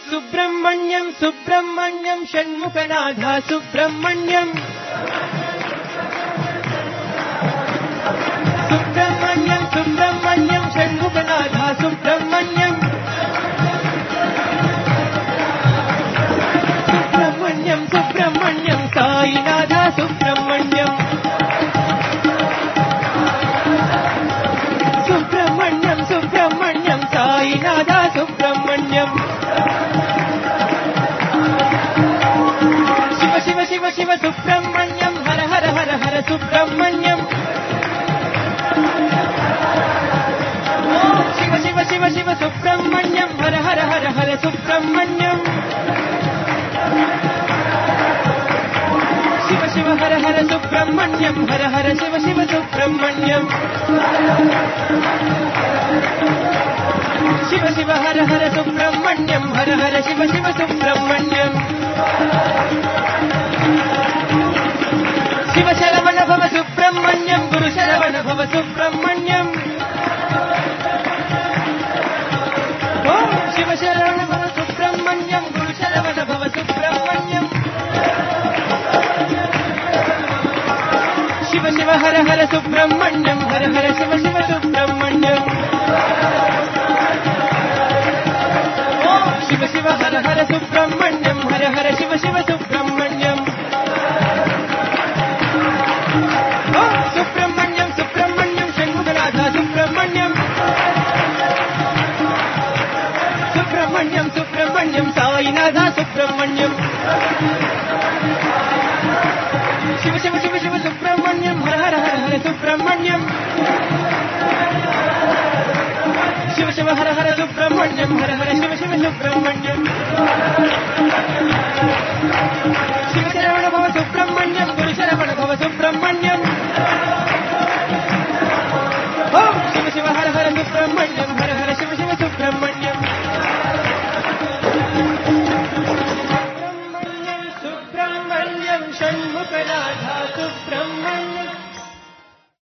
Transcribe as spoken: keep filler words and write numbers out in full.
Subrahmanyam Subrahmanyam Shanmukhanatha Subrahmanyam Subrahmanyam Subrahmanyam Shanmukhanatha Subrahmanyam Subrahmanyam Subrahmanyam Sainath Subrahmanyam Subrahmanyam Subrahmanyam Sainath Subrahmanyam Shiva Shiva Shiva Shiva Subrahmanyam Hara Hara Hara Hara Subrahmanyam Shiva Shiva Shiva Shiva Subrahmanyam Hara Hara Hara Hara Subrahmanyam Shiva Shiva Hara Hara Subrahmanyam Hara Hara Shiva Shiva Subrahmanyam Shiva Shiva Hara Hara Subrahmanyam Hara Hara Shiva Shiva Subrahmanyam Shiva Saravana Bhava Subrahmanyam Guru Saravana Bhava Subrahmanyam Om Shiva Saravana Bhava Subrahmanyam Guru Saravana Bhava Subrahmanyam Shiva Shiva Hara Hara Subrahmanyam Hara Hara Shiva Shiva Subrahmanyam Shiva Shiva Hara Hara Subrahmanyam Hara Hara Shiva Shiva Subrahmanyam Subrahmanyam Subrahmanyam Shanmukhanatha Subrahmanyam Subrahmanyam Subrahmanyam Sainath Subrahmanyam Shiva Shiva Shiva Shiva Subrahmanyam Hara Hara Hara Hara Subrahmanyam Shiva Shiva Hara Hara Subrahmanyam Hara Hara Shiva Shiva Subrahmanyam Shiva Saravana Bhava Subrahmanyam Guru Saravana Bhava Subrahmanyam Om Shiva Shiva Hara Hara Subrahmanyam